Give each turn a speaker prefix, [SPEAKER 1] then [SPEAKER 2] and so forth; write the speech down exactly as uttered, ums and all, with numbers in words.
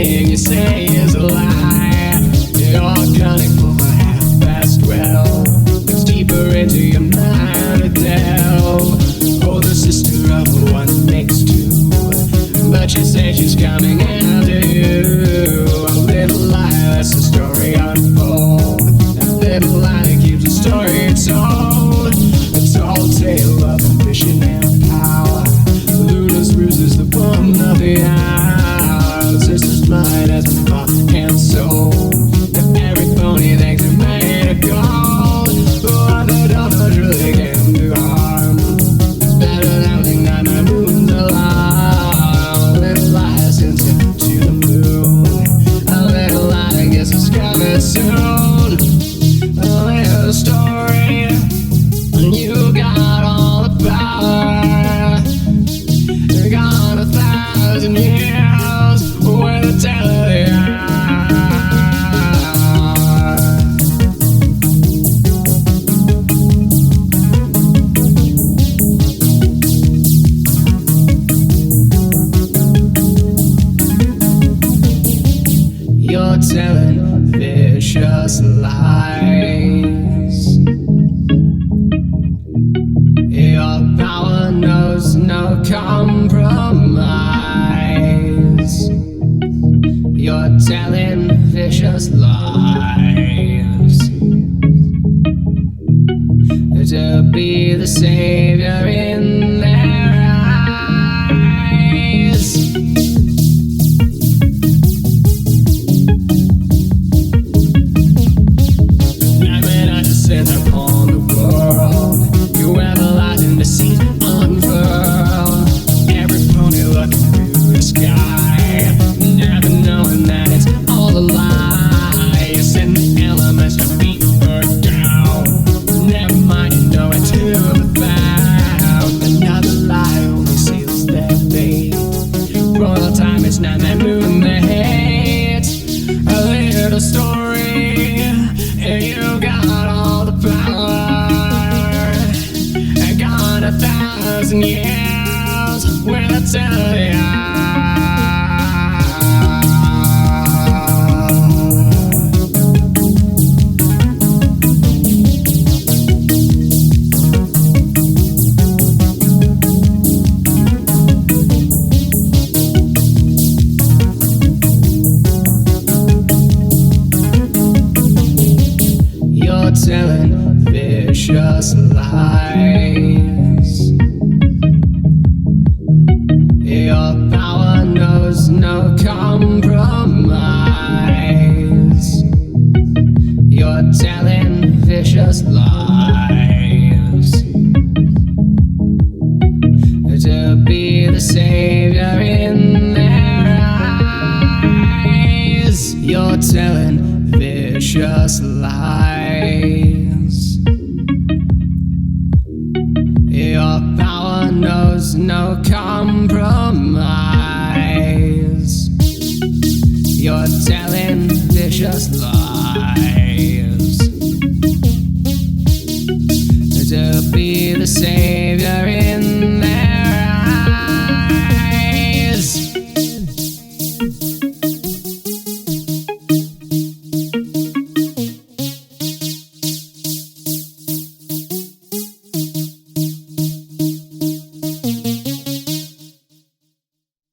[SPEAKER 1] everything you say is a lie. You're gunning for a half-past twelve. It's deeper into your mind to delve. Older sister of one makes two, but she says she's coming after you. A little lie lets the story unfold. A little lie that keeps the story told. A tall tale of ambition and power. Luna's bruises the bum of the hour. Sister's mind has been bought and sold. And every pony thinks they're made of gold. What they don't know truly can do harm. It's better than everything that my moon's alarm. A little lie sends you to the moon. A little lie guess it's coming soon. A little story, and you got all the power. You got a thousand years with a tale of the hour. You're telling vicious lies. Your power knows no compromise. You're telling vicious lies. To be the savior in their eyes. I'm an innocent upon the world. You everlasting deceit unfurl. Every pony looking through the sky, never knowing that it's all a lie. You send the elements to beat her down. Never mind, you know it to the found. Another lie only seals their fate. For all the time it's not that moon they hate. A little story, and you got all the power. I got a thousand years with a tale of the hour. You're telling vicious lies. Your power knows no compromise. You're telling vicious lies. To be the savior in their eyes. You're telling vicious lies. Your power knows no compromise. You're telling vicious lies. To be the same